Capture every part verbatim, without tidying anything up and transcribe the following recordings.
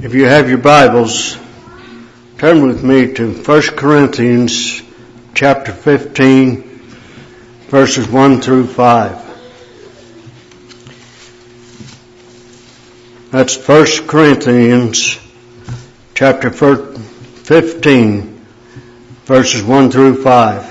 If you have your Bibles, turn with me to First Corinthians chapter fifteen, verses one through five. That's First Corinthians chapter fifteen, verses one through five.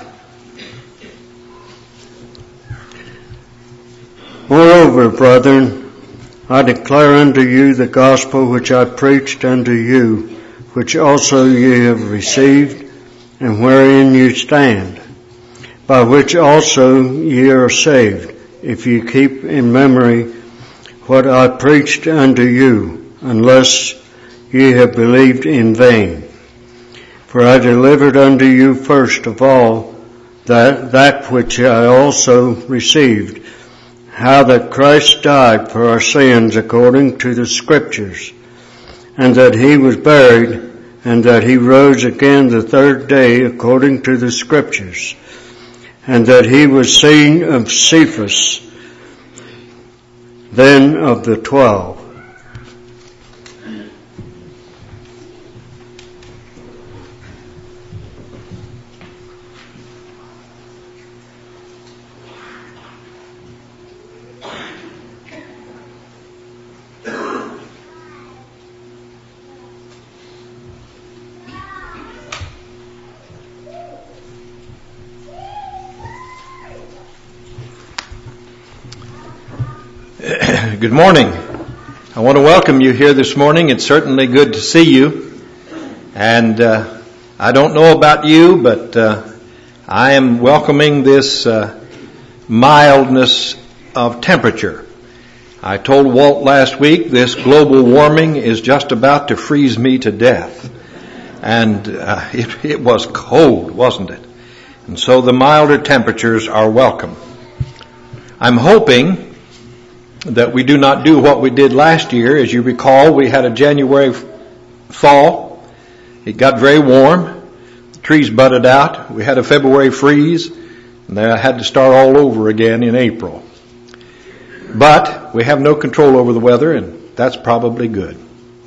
Moreover, brethren, I declare unto you the gospel which I preached unto you, which also ye have received, and wherein you stand, by which also ye are saved, if ye keep in memory what I preached unto you, unless ye have believed in vain. For I delivered unto you first of all that, that which I also received, how that Christ died for our sins according to the Scriptures, and that he was buried, and that he rose again the third day according to the Scriptures, and that he was seen of Cephas, then of the twelve. Good morning. I want to welcome you here this morning. It's certainly good to see you. And uh, I don't know about you, but uh, I am welcoming this uh, mildness of temperature. I told Walt last week this global warming is just about to freeze me to death. And uh, it, it was cold, wasn't it? And so the milder temperatures are welcome. I'm hoping that we do not do what we did last year. As you recall, we had a January fall. It got very warm. The trees budded out. We had a February freeze, and I had to start all over again in April. But we have no control over the weather, and that's probably good.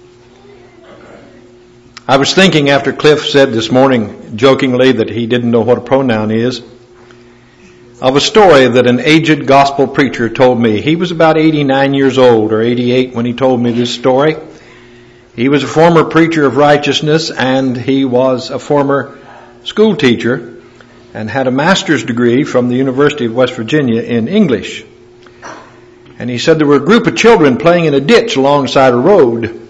I was thinking after Cliff said this morning, jokingly, that he didn't know what a pronoun is, of a story that an aged gospel preacher told me. He was about eighty-nine years old or eighty-eight when he told me this story. He was a former preacher of righteousness, and he was a former school teacher and had a master's degree from the University of West Virginia in English. And he said there were a group of children playing in a ditch alongside a road.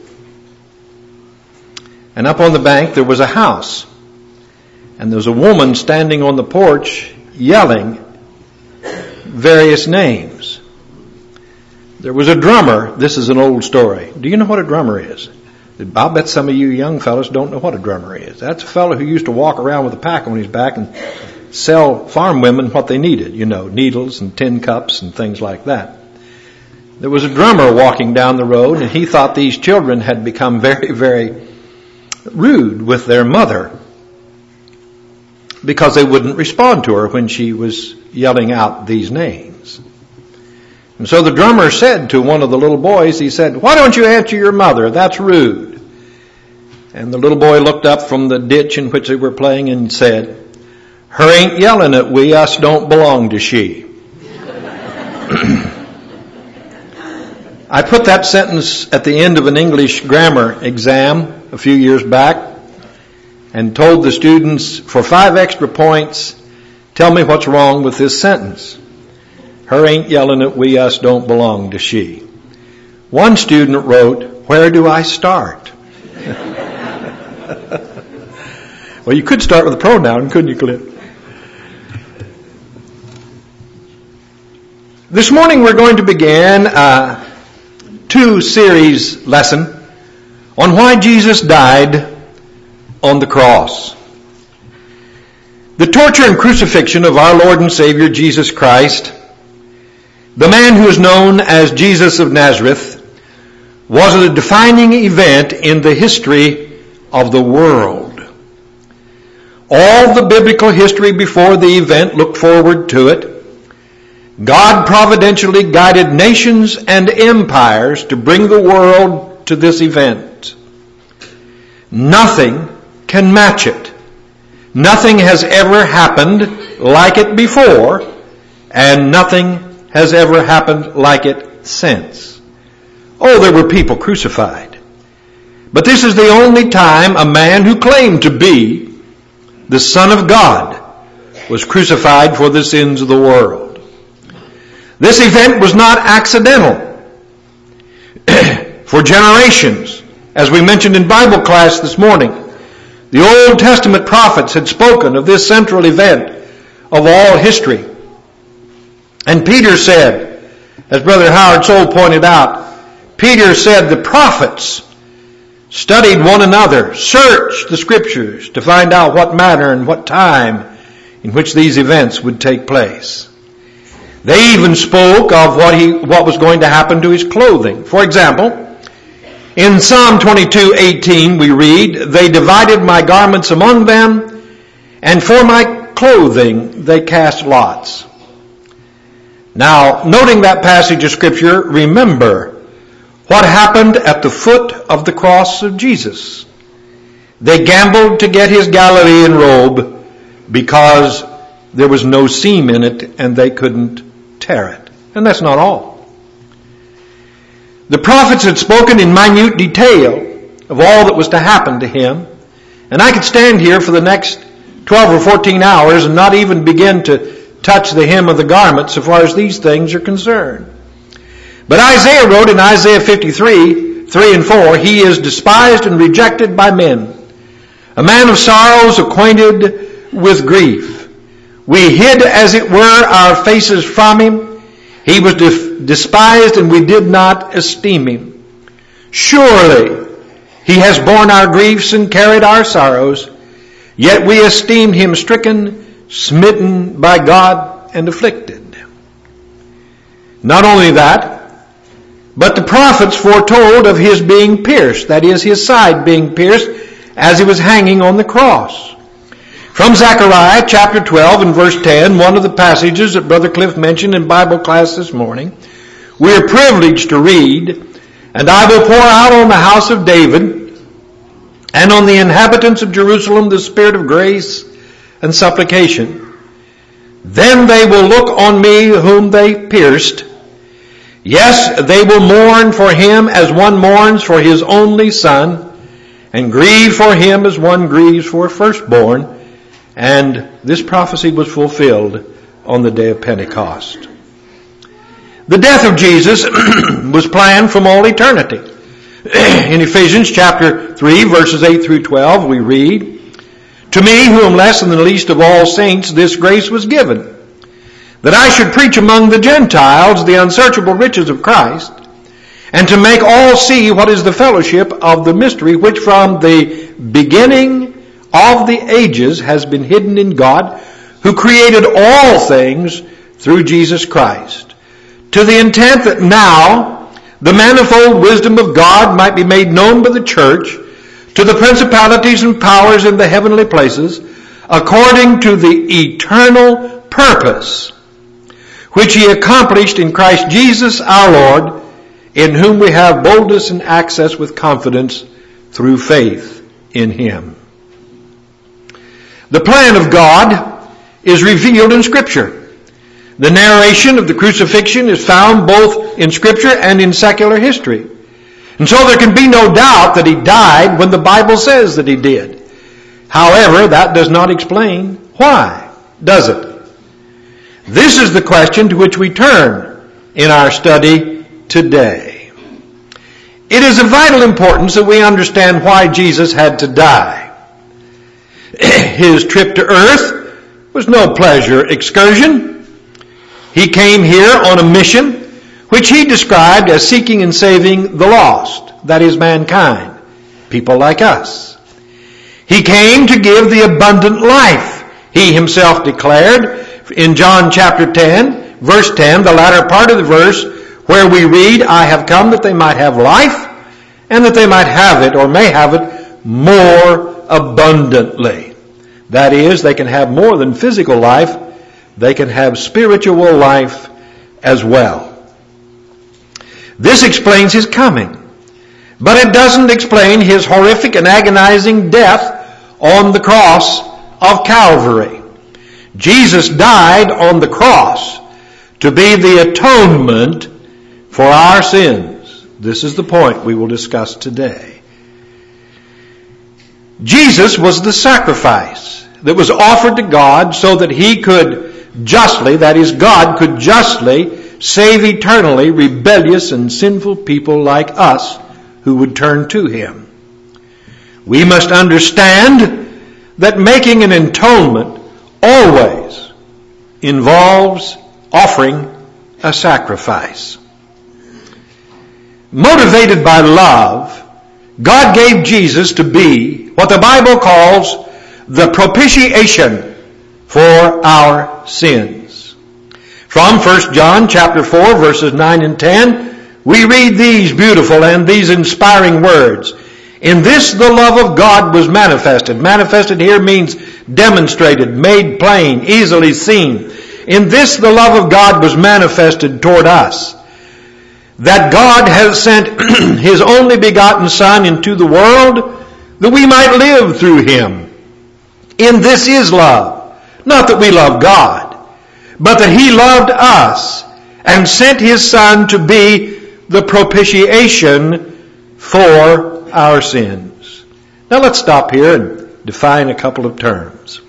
And up on the bank there was a house. And there was a woman standing on the porch yelling various names. There was a drummer. This is an old story. Do you know what a drummer is? I'll bet some of you young fellows don't know what a drummer is. That's a fellow who used to walk around with a pack on his back and sell farm women what they needed, you know, needles and tin cups and things like that. There was a drummer walking down the road, and he thought these children had become very, very rude with their mother because they wouldn't respond to her when she was yelling out these names. And so the drummer said to one of the little boys, he said, "Why don't you answer your mother? That's rude." And the little boy looked up from the ditch in which they were playing and said, "Her ain't yelling at we, us don't belong to she." I put that sentence at the end of an English grammar exam a few years back and told the students, for five extra points, tell me what's wrong with this sentence. Her ain't yelling at we, us don't belong to she. One student wrote, where do I start? Well, you could start with a pronoun, couldn't you, Cliff? This morning we're going to begin a two-series lesson on why Jesus died on the cross. The torture and crucifixion of our Lord and Savior Jesus Christ, the man who is known as Jesus of Nazareth, was a defining event in the history of the world. All the biblical history before the event looked forward to it. God providentially guided nations and empires to bring the world to this event. Nothing can match it. Nothing has ever happened like it before, and nothing has ever happened like it since. Oh, there were people crucified. But this is the only time a man who claimed to be the Son of God was crucified for the sins of the world. This event was not accidental. For generations, as we mentioned in Bible class this morning, the Old Testament prophets had spoken of this central event of all history. And Peter said, as Brother Howard Soule pointed out, Peter said the prophets studied one another, searched the Scriptures to find out what manner and what time in which these events would take place. They even spoke of what he what was going to happen to his clothing. For example, in Psalm twenty-two eighteen we read, "They divided my garments among them, and for my clothing they cast lots." Now, noting that passage of Scripture, remember what happened at the foot of the cross of Jesus. They gambled to get his Galilean robe because there was no seam in it and they couldn't tear it. And that's not all. The prophets had spoken in minute detail of all that was to happen to him. And I could stand here for the next twelve or fourteen hours and not even begin to touch the hem of the garment so far as these things are concerned. But Isaiah wrote in Isaiah fifty-three, three and four, "He is despised and rejected by men, a man of sorrows, acquainted with grief. We hid, as it were, our faces from him. He was de- despised and we did not esteem him. Surely he has borne our griefs and carried our sorrows, yet we esteemed him stricken, smitten by God, and afflicted." Not only that, but the prophets foretold of his being pierced, that is, his side being pierced as he was hanging on the cross. From Zechariah chapter twelve and verse ten, one of the passages that Brother Cliff mentioned in Bible class this morning, we are privileged to read, "And I will pour out on the house of David and on the inhabitants of Jerusalem the spirit of grace and supplication. Then they will look on me whom they pierced. Yes, they will mourn for him as one mourns for his only son, and grieve for him as one grieves for a firstborn." And this prophecy was fulfilled on the day of Pentecost. The death of Jesus was planned from all eternity. In Ephesians chapter three, verses eight through twelve, we read, "To me, who am less than the least of all saints, this grace was given, that I should preach among the Gentiles the unsearchable riches of Christ, and to make all see what is the fellowship of the mystery which from the beginning of the ages has been hidden in God, who created all things through Jesus Christ, to the intent that now the manifold wisdom of God might be made known by the church to the principalities and powers in the heavenly places, according to the eternal purpose which he accomplished in Christ Jesus our Lord, in whom we have boldness and access with confidence through faith in him." The plan of God is revealed in Scripture. The narration of the crucifixion is found both in Scripture and in secular history. And so there can be no doubt that he died when the Bible says that he did. However, that does not explain why, does it? This is the question to which we turn in our study today. It is of vital importance that we understand why Jesus had to die. His trip to earth was no pleasure excursion. He came here on a mission which he described as seeking and saving the lost, that is mankind, people like us. He came to give the abundant life, he himself declared in John chapter ten, verse ten, the latter part of the verse, where we read, "I have come that they might have life, and that they might have it, or may have it, more abundantly." That is, they can have more than physical life, they can have spiritual life as well. This explains his coming. But it doesn't explain his horrific and agonizing death on the cross of Calvary. Jesus died on the cross to be the atonement for our sins. This is the point we will discuss today. Jesus was the sacrifice that was offered to God so that he could justly, that is, God could justly save eternally rebellious and sinful people like us who would turn to him. We must understand that making an atonement always involves offering a sacrifice. Motivated by love, God gave Jesus to be what the Bible calls the propitiation for our sins. From First John chapter four, verses nine and ten, we read these beautiful and these inspiring words. In this the love of God was manifested. Manifested here means demonstrated, made plain, easily seen. In this the love of God was manifested toward us, that God has sent his only begotten Son into the world that we might live through him. In this is love, not that we love God, but that he loved us and sent his Son to be the propitiation for our sins. Now let's stop here and define a couple of terms.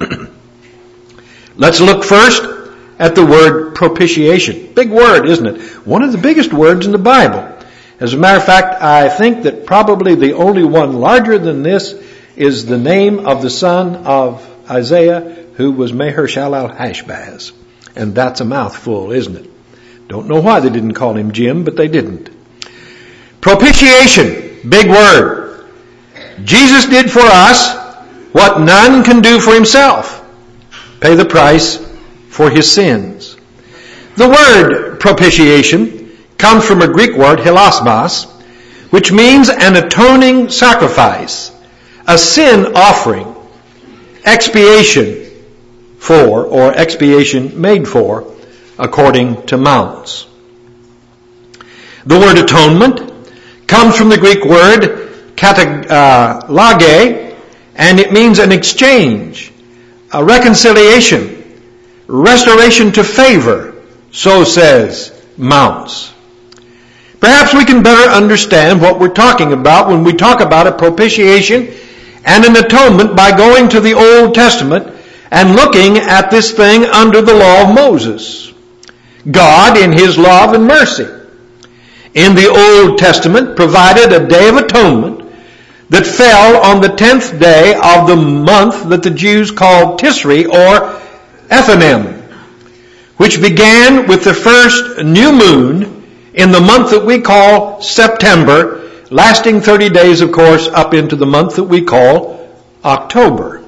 Let's look first at the word propitiation. Big word, isn't it? One of the biggest words in the Bible. As a matter of fact, I think that probably the only one larger than this is the name of the son of Isaiah, who was Maher-shalal-Hashbaz. And that's a mouthful, isn't it? Don't know why they didn't call him Jim, but they didn't. Propitiation, big word. Jesus did for us what none can do for himself. Pay the price for his sins. The word propitiation comes from a Greek word, hilasmos, which means an atoning sacrifice, a sin offering, expiation for, or expiation made for, according to Mounts. The word atonement comes from the Greek word katalage, and it means an exchange, a reconciliation, restoration to favor, so says Mounts. Perhaps we can better understand what we're talking about when we talk about a propitiation and an atonement by going to the Old Testament and looking at this thing under the law of Moses. God, in his love and mercy, in the Old Testament provided a day of atonement that fell on the tenth day of the month that the Jews called Tisri, or Ethanim, which began with the first new moon in the month that we call September, lasting thirty days, of course, up into the month that we call October.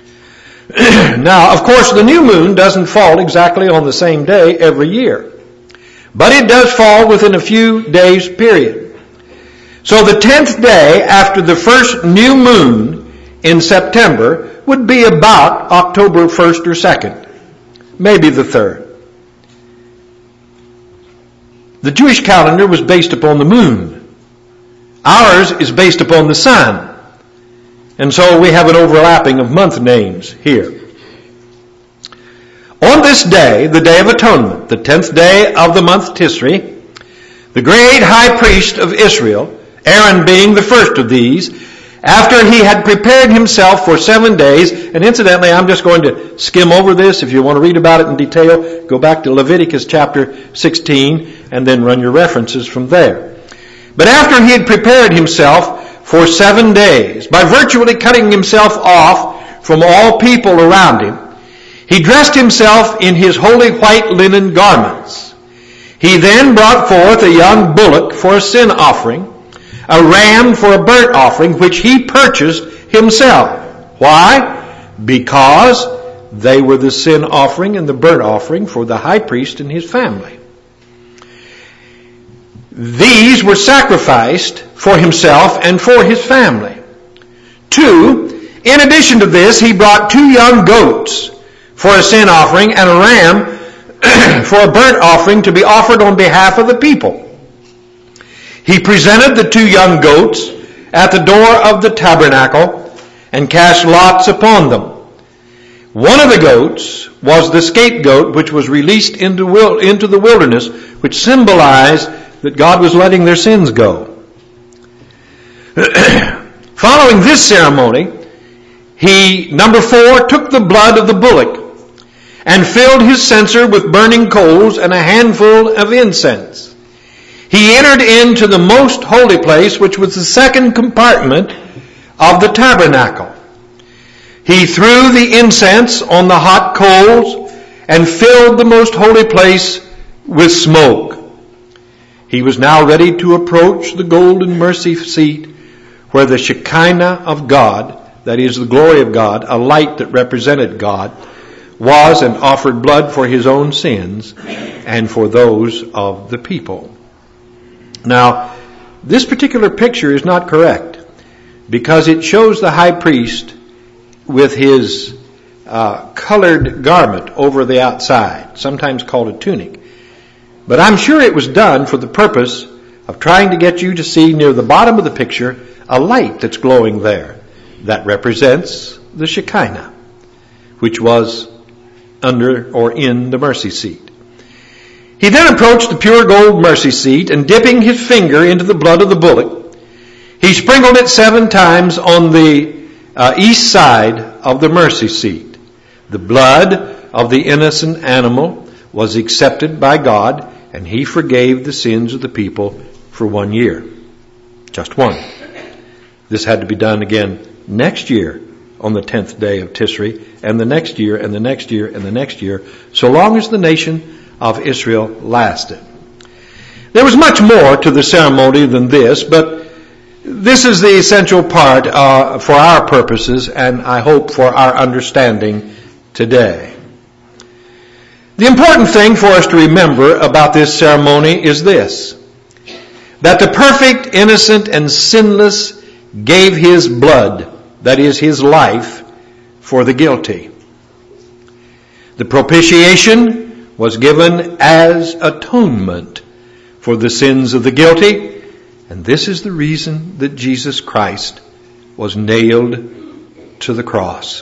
Now, of course, the new moon doesn't fall exactly on the same day every year, but it does fall within a few days' period. So the tenth day after the first new moon in September would be about October first or second, maybe the third. The Jewish calendar was based upon the moon. Ours is based upon the sun. And so we have an overlapping of month names here. On this day, the Day of Atonement, the tenth day of the month Tisri, the great high priest of Israel, Aaron being the first of these, after he had prepared himself for seven days, and incidentally, I'm just going to skim over this. If you want to read about it in detail, go back to Leviticus chapter sixteen and then run your references from there. But after he had prepared himself for seven days, by virtually cutting himself off from all people around him, he dressed himself in his holy white linen garments. He then brought forth a young bullock for a sin offering, a ram for a burnt offering, which he purchased himself. Why? Because they were the sin offering and the burnt offering for the high priest and his family. These were sacrificed for himself and for his family. Two, in addition to this, he brought two young goats for a sin offering and a ram for a burnt offering to be offered on behalf of the people. He presented the two young goats at the door of the tabernacle and cast lots upon them. One of the goats was the scapegoat which was released into, into the wilderness, which symbolized that God was letting their sins go. Following this ceremony, he, number four, took the blood of the bullock and filled his censer with burning coals and a handful of incense. He entered into the most holy place, which was the second compartment of the tabernacle. He threw the incense on the hot coals and filled the most holy place with smoke. He was now ready to approach the golden mercy seat where the Shekinah of God, that is the glory of God, a light that represented God, was and offered blood for his own sins and for those of the people. Now, this particular picture is not correct because it shows the high priest with his uh, colored garment over the outside, sometimes called a tunic. But I'm sure it was done for the purpose of trying to get you to see near the bottom of the picture a light that's glowing there. That represents the Shekinah, which was under or in the mercy seat. He then approached the pure gold mercy seat and dipping his finger into the blood of the bullock, he sprinkled it seven times on the uh, east side of the mercy seat. The blood of the innocent animal was accepted by God, and he forgave the sins of the people for one year. Just one. This had to be done again next year on the tenth day of Tisri, and the next year, and the next year, and the next year, so long as the nation of Israel lasted. There was much more to the ceremony than this, but this is the essential part uh, for our purposes, and I hope for our understanding today. The important thing for us to remember about this ceremony is this: that the perfect, innocent, and sinless gave his blood, that is, his life, for the guilty. The propitiation was given as atonement for the sins of the guilty, and this is the reason that Jesus Christ was nailed to the cross.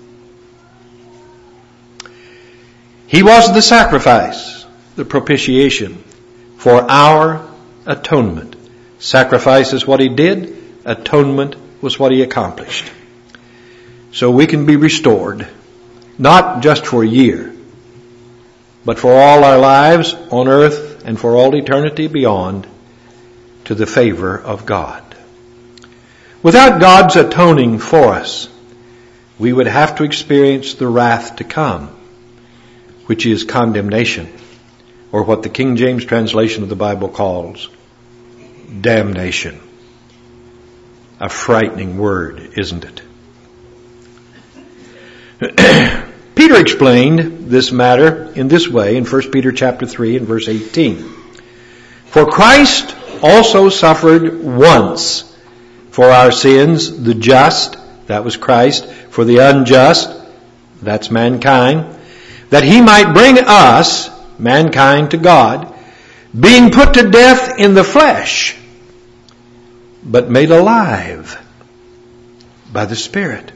He was the sacrifice, the propitiation, for our atonement. Sacrifice is what he did. Atonement was what he accomplished. So we can be restored, not just for a year, but for all our lives on earth and for all eternity beyond, to the favor of God. Without God's atoning for us, we would have to experience the wrath to come, which is condemnation, or what the King James translation of the Bible calls damnation. A frightening word, isn't it? Peter explained this matter in this way in First Peter chapter three and verse eighteen. For Christ also suffered once for our sins, the just, that was Christ, for the unjust, that's mankind, that he might bring us, mankind, to God, being put to death in the flesh, but made alive by the Spirit.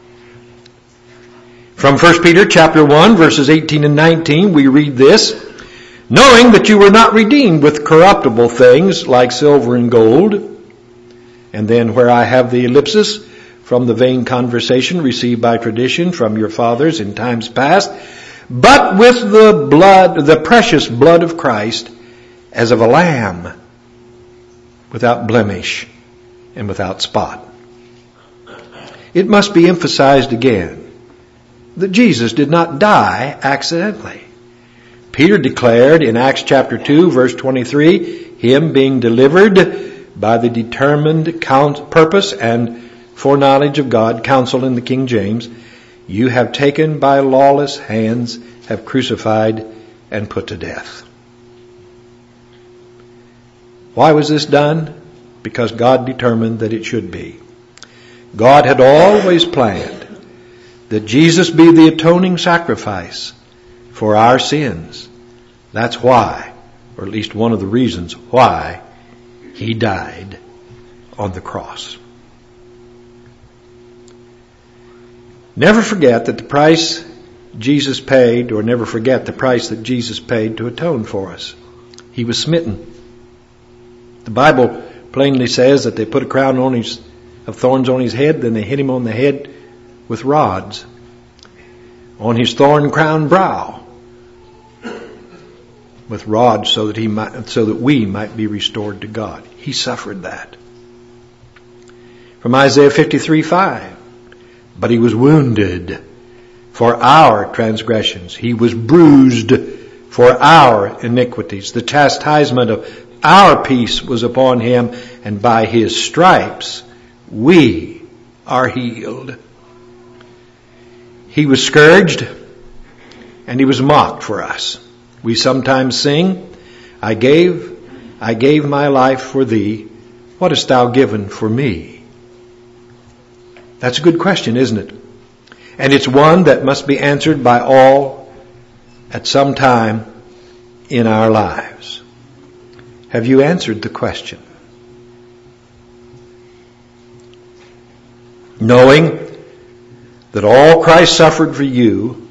From First Peter chapter one, verses eighteen and nineteen, we read this: knowing that you were not redeemed with corruptible things like silver and gold. And then where I have the ellipsis, from the vain conversation received by tradition from your fathers in times past, but with the blood, the precious blood of Christ, as of a lamb, without blemish and without spot. It must be emphasized again that Jesus did not die accidentally. Peter declared in Acts chapter two, verse twenty-three, him being delivered by the determined count, purpose and foreknowledge of God, counsel in the King James, you have taken by lawless hands, have crucified and put to death. Why was this done? Because God determined that it should be. God had always planned that Jesus be the atoning sacrifice for our sins. That's why, or at least one of the reasons why, He died on the cross. Never forget that the price Jesus paid, or never forget the price that Jesus paid to atone for us. He was smitten. The Bible plainly says that they put a crown on his, of thorns on his head, then they hit him on the head with rods, on his thorn-crowned brow, with rods so that he might, so that we might be restored to God. He suffered that. From Isaiah fifty-three five, but he was wounded for our transgressions. He was bruised for our iniquities. The chastisement of our peace was upon him, and by his stripes we are healed. He was scourged and he was mocked for us. We sometimes sing, I gave, I gave my life for thee. What hast thou given for me? That's a good question, isn't it? And it's one that must be answered by all at some time in our lives. Have you answered the question? Knowing that all Christ suffered for you,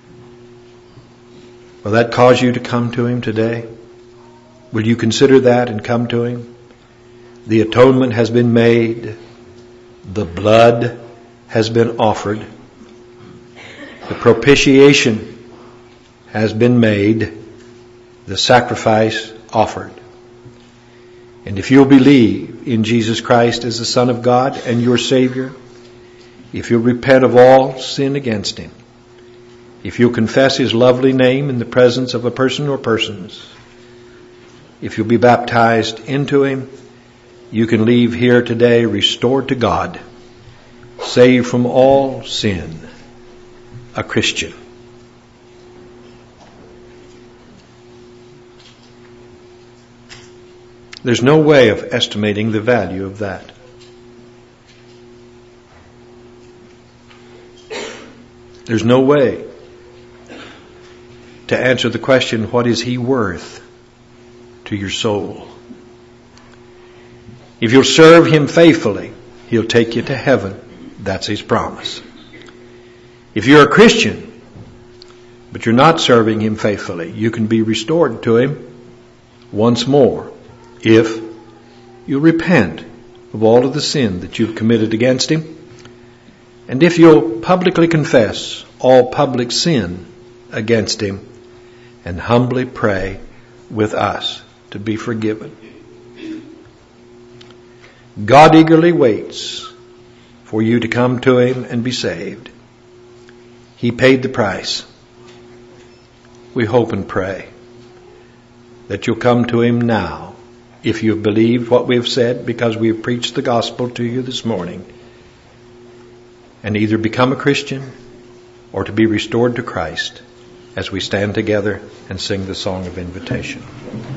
will that cause you to come to him today? Will you consider that and come to him? The atonement has been made. The blood has been offered. The propitiation has been made. The sacrifice offered. And if you'll believe in Jesus Christ as the Son of God and your Savior, if you'll repent of all sin against him, if you'll confess his lovely name in the presence of a person or persons, if you'll be baptized into him, you can leave here today restored to God, saved from all sin, a Christian. There's no way of estimating the value of that. There's no way to answer the question, what is he worth to your soul? If you'll serve him faithfully, he'll take you to heaven. That's his promise. If you're a Christian, but you're not serving him faithfully, you can be restored to him once more if you repent of all of the sin that you've committed against him, and if you'll publicly confess all public sin against him and humbly pray with us to be forgiven. God eagerly waits for you to come to him and be saved. He paid the price. We hope and pray that you'll come to him now, if you've believed what we've said, because we've preached the gospel to you this morning, and either become a Christian or to be restored to Christ as we stand together and sing the song of invitation.